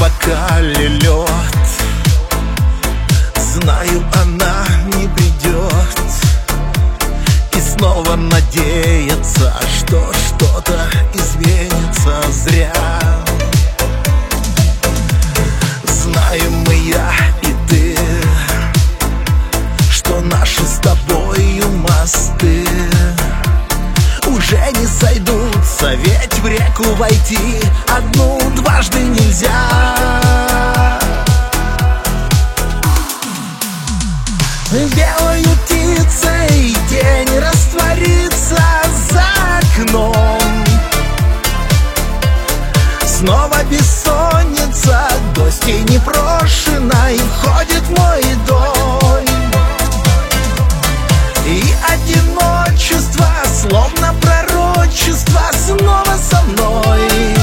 бокале лед. Знаю, она не придет, и снова надеяться, что что-то изменится зря. Знаем мы, я и ты, что наши с тобою мосты уже не сойдутся, ведь в реку войти одну дважды нельзя. Белою птицей день растворится за окном. Снова бессонница, гостей непрошенной входит в мой дом. И одиночество, словно пророчество, снова со мной.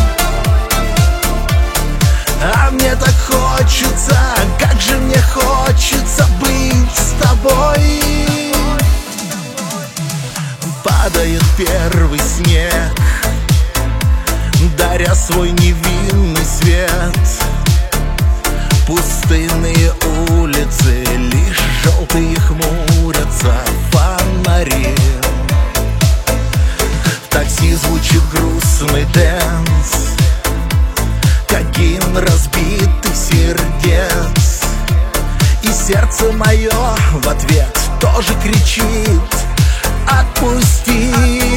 А мне так хочется, как же мне хочется быть с тобой. Падает первый снег, даря свой невинный свет. Пустынные улицы, лишь желтые хмурятся фонари. В такси звучит грустный дэнс, как гимн разбитых сердец. И сердце мое в ответ тоже кричит: отпусти.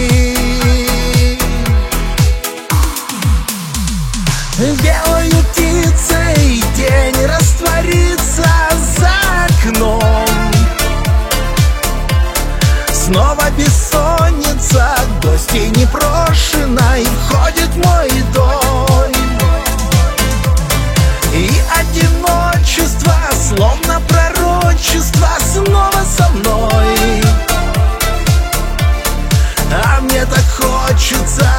Белою птицей день растворится за окном. Снова бессонница, гостей непрошенной входит в мой дом. И одиночество, словно пророчество, снова со мной. А мне так хочется,